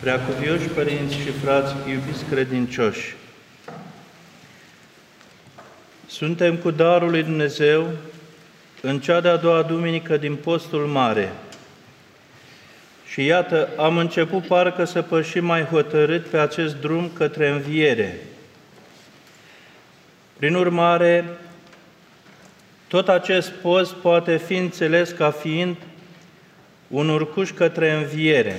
Preacuvioși părinți și frați, iubiți credincioși, suntem cu darul lui Dumnezeu în cea de-a doua duminică din Postul Mare. Și iată, am început parcă să pășim mai hotărât pe acest drum către înviere. Prin urmare, tot acest post poate fi înțeles ca fiind un urcuș către înviere.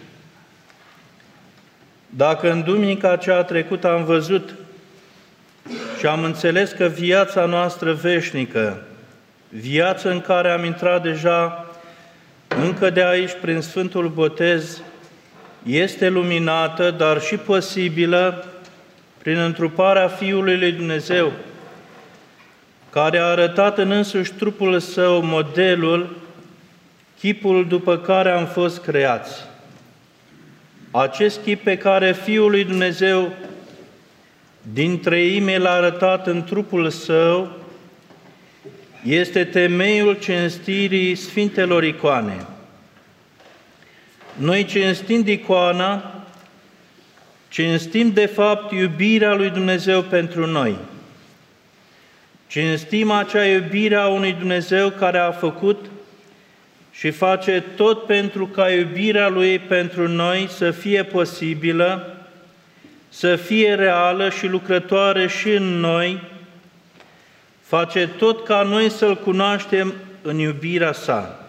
Dacă în duminica cea trecută am văzut și am înțeles că viața noastră veșnică, viața în care am intrat deja încă de aici prin Sfântul Botez, este luminată, dar și posibilă prin întruparea Fiului lui Dumnezeu, care a arătat în însuși trupul Său modelul, chipul după care am fost creați. Acest chip pe care Fiul lui Dumnezeu din treime l-a arătat în trupul Său este temeiul cinstirii Sfintelor Icoane. Noi, cinstind icoana, cinstim de fapt iubirea lui Dumnezeu pentru noi. Cinstim acea iubire a unui Dumnezeu care a făcut și face tot pentru ca iubirea Lui pentru noi să fie posibilă, să fie reală și lucrătoare și în noi, face tot ca noi să-L cunoaștem în iubirea Sa.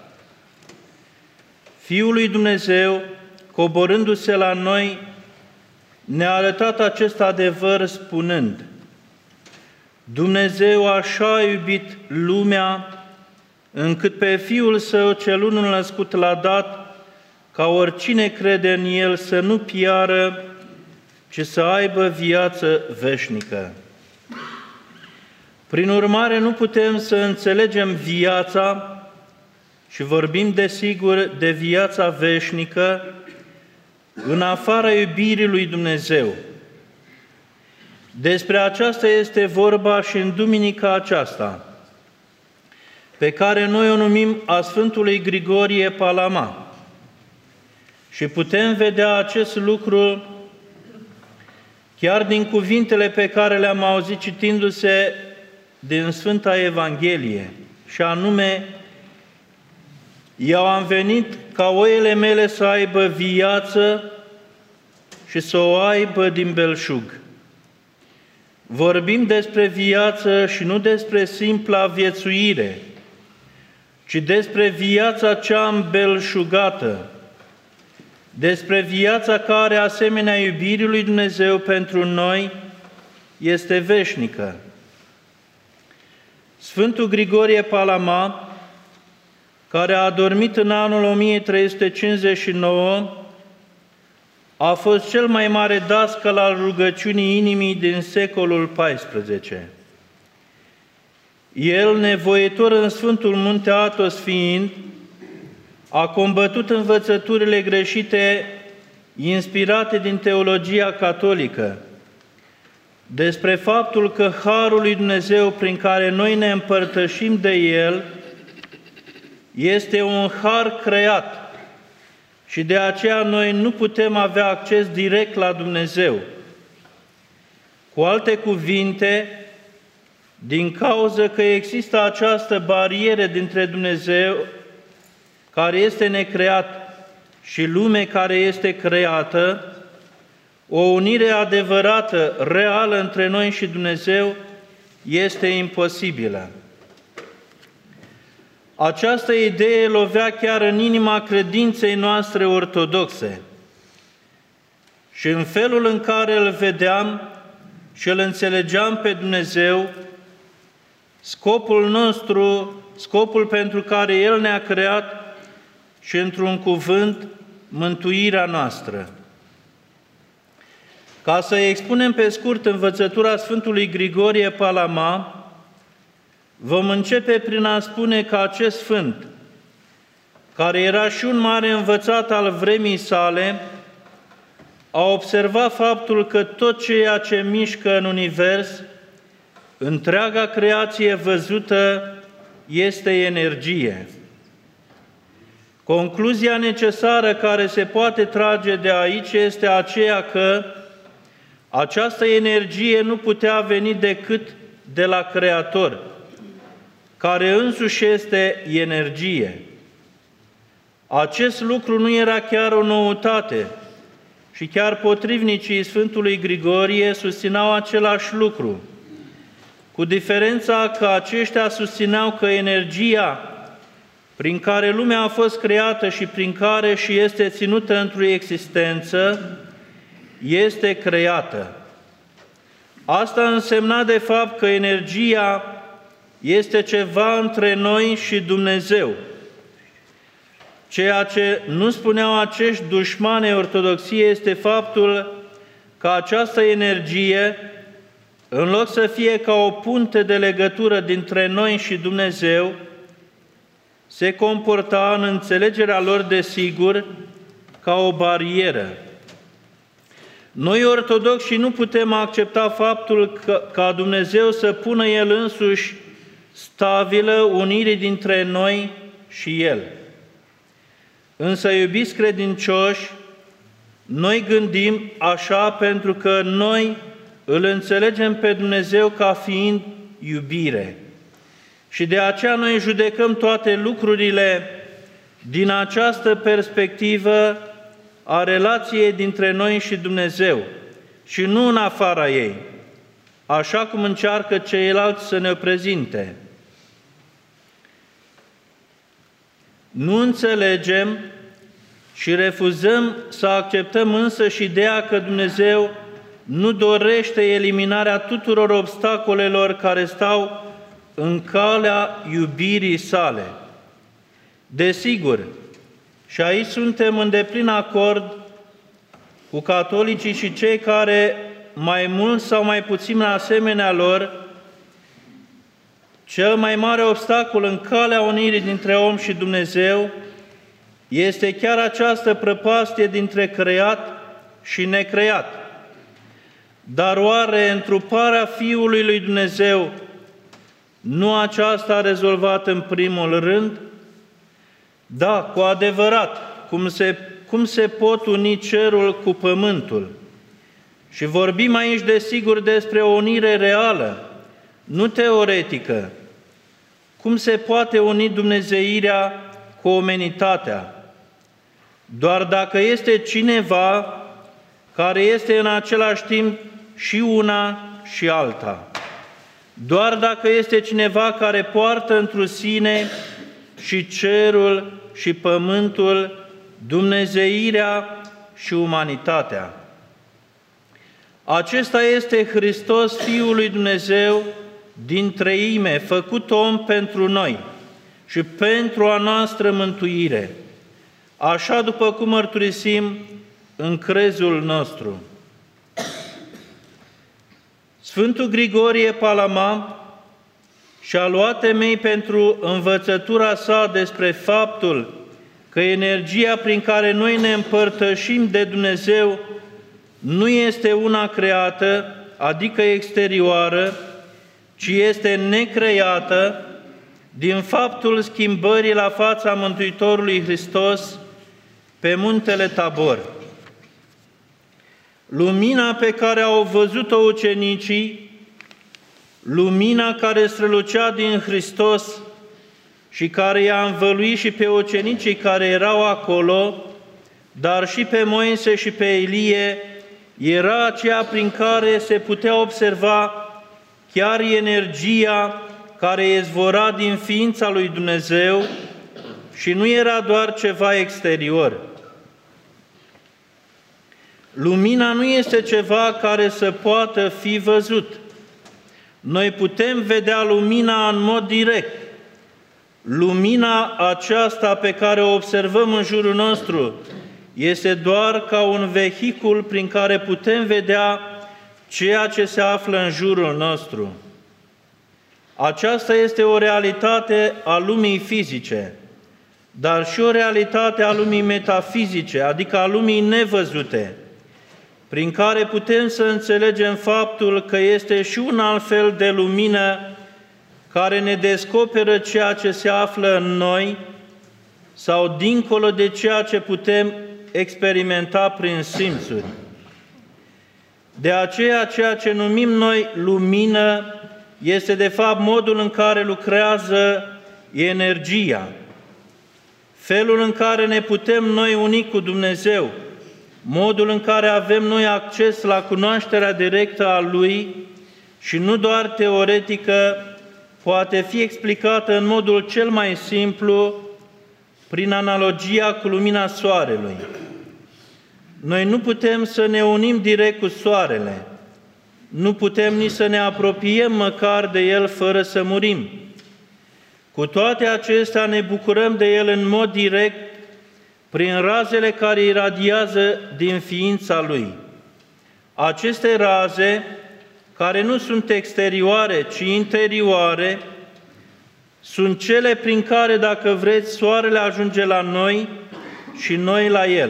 Fiul lui Dumnezeu, coborându-se la noi, ne-a arătat acest adevăr spunând: Dumnezeu așa a iubit lumea, încât pe Fiul Său cel unul născut l-a dat, ca oricine crede în El să nu piară, ci să aibă viață veșnică. Prin urmare, nu putem să înțelegem viața, și vorbim desigur de viața veșnică, în afara iubirii lui Dumnezeu. Despre aceasta este vorba și în duminica aceasta, pe care noi o numim a Sfântului Grigorie Palama. Și putem vedea acest lucru chiar din cuvintele pe care le-am auzit citindu-se din Sfânta Evanghelie, și anume: Eu am venit ca oile mele să aibă viață și să o aibă din belșug. Vorbim despre viață și nu despre simpla viețuire, ci despre viața cea îmbelșugată, despre viața care, asemenea iubirii lui Dumnezeu pentru noi, este veșnică. Sfântul Grigorie Palama, care a adormit în anul 1359, a fost cel mai mare dascăl al rugăciunii inimii din secolul XIV. El, nevoitor în Sfântul Munte Athos fiind, a combătut învățăturile greșite inspirate din teologia catolică despre faptul că harul lui Dumnezeu prin care noi ne împărtășim de El este un har creat și de aceea noi nu putem avea acces direct la Dumnezeu. Cu alte cuvinte, din cauză că există această barieră dintre Dumnezeu, care este necreat, și lume care este creată, o unire adevărată, reală între noi și Dumnezeu este imposibilă. Această idee lovea chiar în inima credinței noastre ortodoxe și în felul în care îl vedeam și îl înțelegeam pe Dumnezeu, scopul nostru, scopul pentru care El ne-a creat și, într-un cuvânt, mântuirea noastră. Ca să expunem pe scurt învățătura Sfântului Grigorie Palama, vom începe prin a spune că acest sfânt, care era și un mare învățat al vremii sale, a observat faptul că tot ceea ce mișcă în univers, întreaga creație văzută, este energie. Concluzia necesară care se poate trage de aici este aceea că această energie nu putea veni decât de la Creator, care însuși este energie. Acest lucru nu era chiar o noutate și chiar potrivnicii Sfântului Grigorie susțineau același lucru, cu diferența că aceștia susțineau că energia prin care lumea a fost creată și prin care și este ținută într-o existență, este creată. Asta însemna de fapt că energia este ceva între noi și Dumnezeu. Ceea ce nu spuneau acești dușmani ortodoxiei este faptul că această energie, în loc să fie ca o punte de legătură dintre noi și Dumnezeu, se comporta în înțelegerea lor de sigur ca o barieră. Noi ortodoxi nu putem accepta faptul ca Dumnezeu să pună El însuși stabilă unirii dintre noi și El. Însă, iubiți credincioși, noi gândim așa pentru că noi îl înțelegem pe Dumnezeu ca fiind iubire. Și de aceea noi judecăm toate lucrurile din această perspectivă a relației dintre noi și Dumnezeu și nu în afara ei, așa cum încearcă ceilalți să ne prezinte. Nu înțelegem și refuzăm să acceptăm însă și ideea că Dumnezeu nu dorește eliminarea tuturor obstacolelor care stau în calea iubirii sale. Desigur, și aici suntem în deplin acord cu catolicii și cei care, mai mult sau mai puțin asemenea lor, cel mai mare obstacol în calea unirii dintre om și Dumnezeu este chiar această prăpastie dintre creat și necreat. Dar oare întruparea Fiului lui Dumnezeu nu aceasta a rezolvat în primul rând? Da, cu adevărat, cum se pot uni cerul cu pământul. Și vorbim aici, desigur, despre o unire reală, nu teoretică. Cum se poate uni dumnezeirea cu omenitatea? Doar dacă este cineva care este în același timp și una și alta. Doar dacă este cineva care poartă întru sine și cerul și pământul, dumnezeirea și umanitatea. Acesta este Hristos, Fiul lui Dumnezeu, din treime, făcut om pentru noi și pentru a noastră mântuire, așa după cum mărturisim în crezul nostru. Sfântul Grigorie Palama și-a luat temei pentru învățătura sa despre faptul că energia prin care noi ne împărtășim de Dumnezeu nu este una creată, adică exterioară, ci este necreată din faptul schimbării la fața Mântuitorului Hristos pe muntele Tabor. Lumina pe care au văzut-o ucenicii, lumina care strălucea din Hristos și care i-a învăluit și pe ucenicii care erau acolo, dar și pe Moise și pe Ilie, era aceea prin care se putea observa chiar energia care izvora din ființa lui Dumnezeu și nu era doar ceva exterior. Lumina nu este ceva care să poată fi văzut. Noi putem vedea lumina în mod direct. Lumina aceasta pe care o observăm în jurul nostru este doar ca un vehicul prin care putem vedea ceea ce se află în jurul nostru. Aceasta este o realitate a lumii fizice, dar și o realitate a lumii metafizice, adică a lumii nevăzute, prin care putem să înțelegem faptul că este și un alt fel de lumină care ne descoperă ceea ce se află în noi sau dincolo de ceea ce putem experimenta prin simțuri. De aceea, ceea ce numim noi lumină este de fapt modul în care lucrează energia, felul în care ne putem noi uni cu Dumnezeu, modul în care avem noi acces la cunoașterea directă a Lui și nu doar teoretică, poate fi explicată în modul cel mai simplu, prin analogia cu lumina soarelui. Noi nu putem să ne unim direct cu soarele, nu putem nici să ne apropiem măcar de el fără să murim. Cu toate acestea ne bucurăm de el în mod direct prin razele care iradiază din ființa lui. Aceste raze, care nu sunt exterioare, ci interioare, sunt cele prin care, dacă vreți, soarele ajunge la noi și noi la el.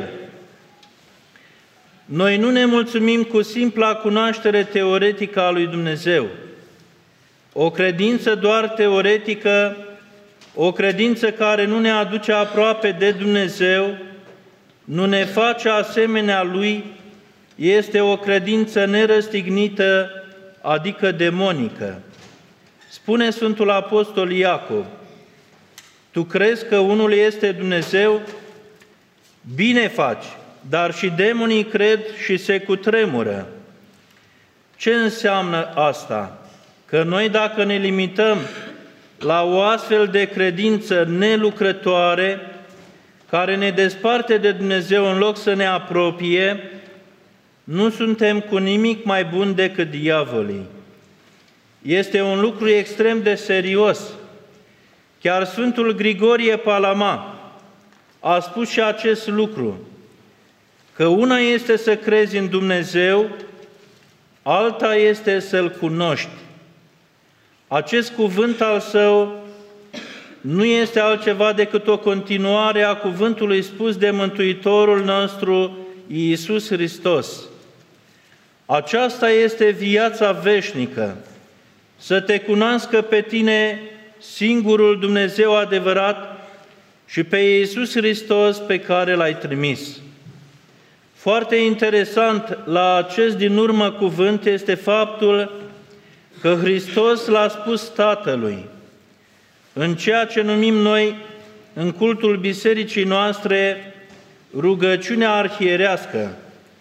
Noi nu ne mulțumim cu simpla cunoaștere teoretică a lui Dumnezeu. O credință doar teoretică, o credință care nu ne aduce aproape de Dumnezeu, nu ne face asemenea Lui, este o credință nerăstignită, adică demonică. Spune Sfântul Apostol Iacov: tu crezi că unul este Dumnezeu? Bine faci, dar și demonii cred și se cutremură. Ce înseamnă asta? Că noi, dacă ne limităm la o astfel de credință nelucrătoare, care ne desparte de Dumnezeu în loc să ne apropie, nu suntem cu nimic mai buni decât diavolii. Este un lucru extrem de serios. Chiar Sfântul Grigorie Palama a spus și acest lucru, că una este să crezi în Dumnezeu, alta este să-L cunoști. Acest cuvânt al său nu este altceva decât o continuare a cuvântului spus de Mântuitorul nostru, Iisus Hristos. Aceasta este viața veșnică, să te cunoască pe tine, singurul Dumnezeu adevărat, și pe Iisus Hristos pe care L-ai trimis. Foarte interesant la acest din urmă cuvânt este faptul că Hristos l-a spus Tatălui. În ceea ce numim noi, în cultul bisericii noastre, rugăciunea arhierească,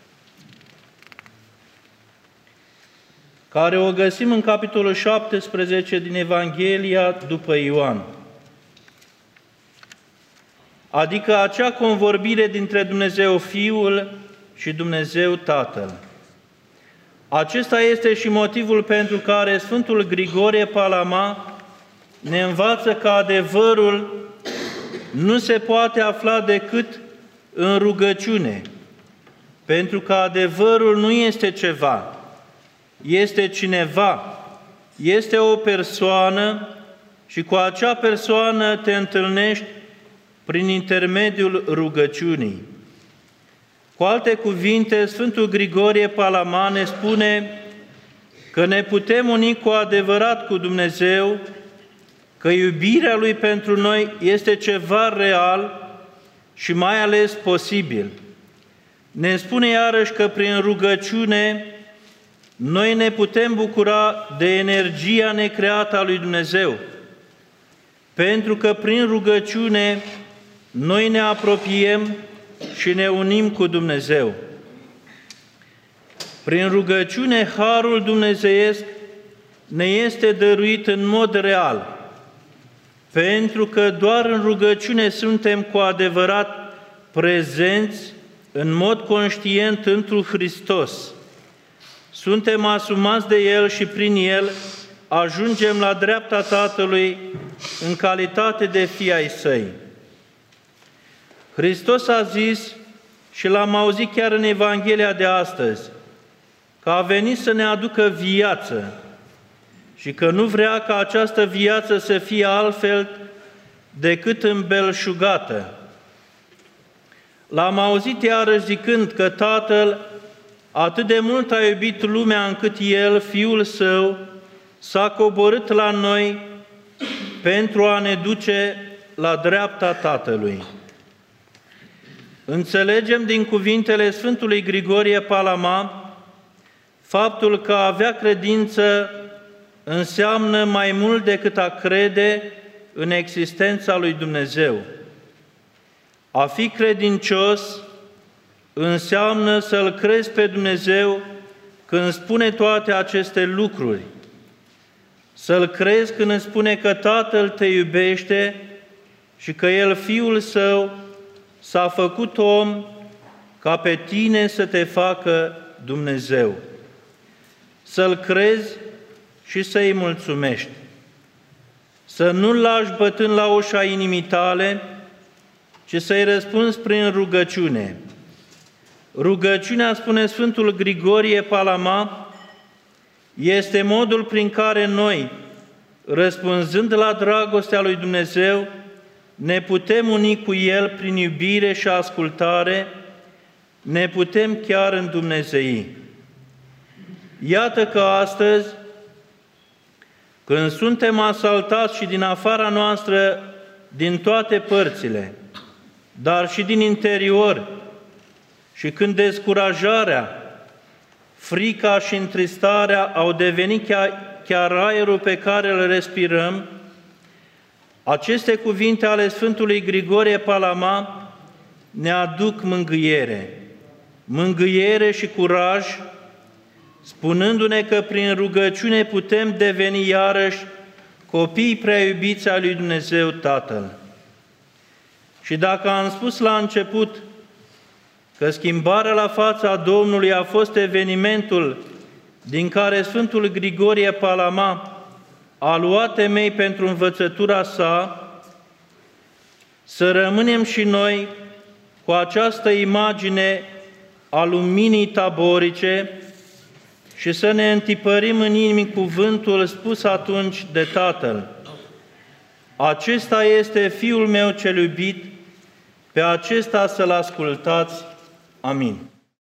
care o găsim în capitolul 17 din Evanghelia după Ioan. Adică acea convorbire dintre Dumnezeu Fiul și Dumnezeu Tatăl. Acesta este și motivul pentru care Sfântul Grigorie Palama ne învață că adevărul nu se poate afla decât în rugăciune, pentru că adevărul nu este ceva, este cineva, este o persoană și cu acea persoană te întâlnești prin intermediul rugăciunii. Cu alte cuvinte, Sfântul Grigorie Palama ne spune că ne putem uni cu adevărat cu Dumnezeu, că iubirea Lui pentru noi este ceva real și mai ales posibil. Ne spune iarăși că prin rugăciune noi ne putem bucura de energia necreată a lui Dumnezeu, pentru că prin rugăciune noi ne apropiem și ne unim cu Dumnezeu. Prin rugăciune, harul dumnezeiesc ne este dăruit în mod real, pentru că doar în rugăciune suntem cu adevărat prezenți în mod conștient întru Hristos. Suntem asumați de El și prin El ajungem la dreapta Tatălui în calitate de fii ai Săi. Hristos a zis, și l-am auzit chiar în Evanghelia de astăzi, că a venit să ne aducă viață și că nu vrea ca această viață să fie altfel decât îmbelșugată. L-am auzit iarăși zicând că Tatăl atât de mult a iubit lumea încât El, Fiul Său, s-a coborât la noi pentru a ne duce la dreapta Tatălui. Înțelegem din cuvintele Sfântului Grigorie Palama faptul că a avea credință înseamnă mai mult decât a crede în existența lui Dumnezeu. A fi credincios înseamnă să-L crezi pe Dumnezeu când spune toate aceste lucruri. Să-L crezi când îți spune că Tatăl te iubește și că El, Fiul Său, s-a făcut om ca pe tine să te facă Dumnezeu. Să-L crezi și să-i mulțumești. Să nu-L lași bătând la ușa inimii tale, ci să-i răspunzi prin rugăciune. Rugăciunea, spune Sfântul Grigorie Palama, este modul prin care noi, răspunzând la dragostea lui Dumnezeu, ne putem uni cu El prin iubire și ascultare, ne putem chiar îndumnezei. Iată că astăzi, când suntem asaltați și din afara noastră, din toate părțile, dar și din interior, și când descurajarea, frica și întristarea au devenit chiar aerul pe care îl respirăm, aceste cuvinte ale Sfântului Grigorie Palama ne aduc mângâiere și curaj, spunându-ne că prin rugăciune putem deveni iarăși copii prea iubiți ai lui Dumnezeu Tatăl. Și dacă am spus la început că schimbarea la fața Domnului a fost evenimentul din care Sfântul Grigorie Palama a luat temei pentru învățătura sa, să rămânem și noi cu această imagine a luminii taborice și să ne întipărim în inimii cuvântul spus atunci de Tatăl. Acesta este Fiul meu cel iubit, pe acesta să-L ascultați. Amin.